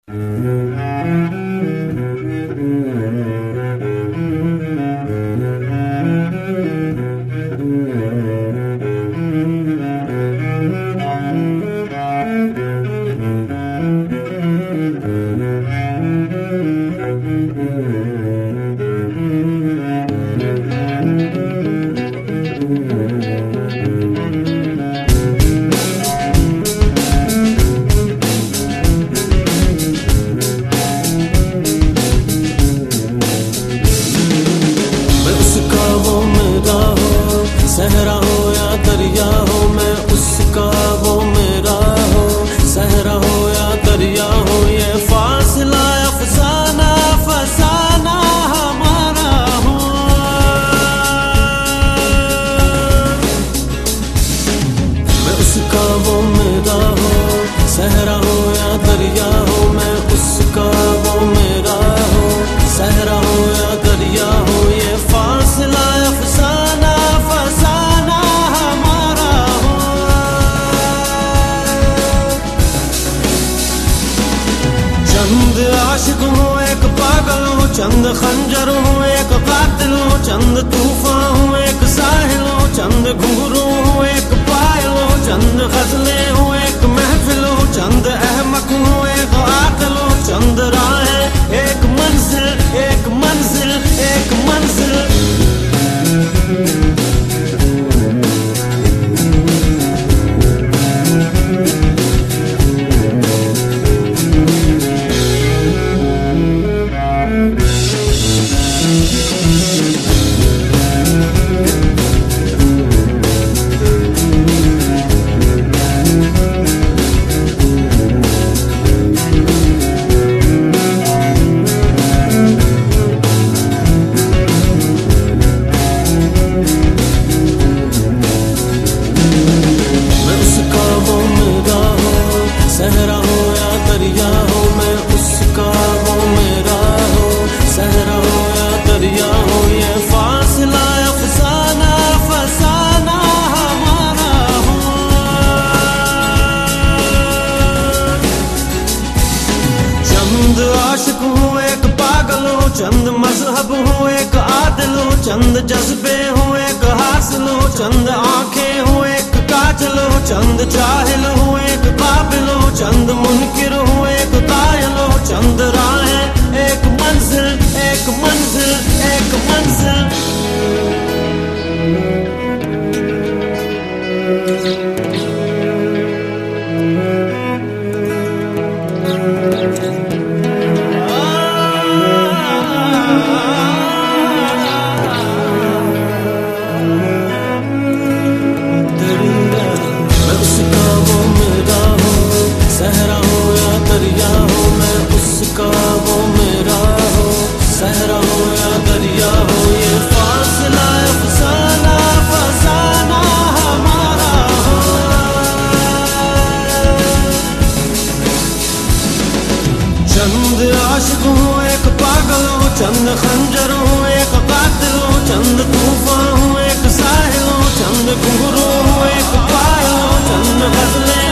सहरा हो या दरिया हो, मैं उसका वो मेरा हो। सहरा हो या दरिया हो, ये फासला अफसाना फसाना हमारा हो। मैं उसका वो मेरा हो। सहरा हो या दरिया हो, मैं उसका वो मेरा हो। सहरा हो या दरिया हो, ये फासला अफसाना फसाना हमारा हो। चंद आशिक हो एक पागल हो, चंद खंजर हो एक कातिल हो, चंद तूफान हो एक साहिल हो, चंद घुंघरू हो एक पायल हो, चंद गजलें हो एक महफिल हो, चंद अहमक हो एक आकिल हो, चंद राहें एक मंजिल एक मंजिल एक मंजिल। सहरा हो या दरिया हो, मैं उसका वो मेरा हो। सहरा हो या दरिया हो, ये फासला अफसाना फसाना हमारा हो। चंद आशिक हो एक पागल हो, चंद मजहब हो एक आदिल हो, चंद जज्बे हो एक हासिल हो, चंद आंखें हो एक काजल हो, चंद जाहिल हो एक काबिल हो, चंद मुनकिर हो एक कायल हो, चंद राहें एक मंजिल एक मंजिल एक मंजिल। सहरा हो या दरिया हो, मैं उसका वो मेरा हो। सहरा हो या दरिया हो, ये फासला अफसाना फसाना हमारा हो। चंद आशिक हो एक पागल हो, चंद खंजर हो एक कातिल हो, चंद तूफान हो एक साहिल हो, चंद घुंघरू हो एक पायल हो, चंद गजलें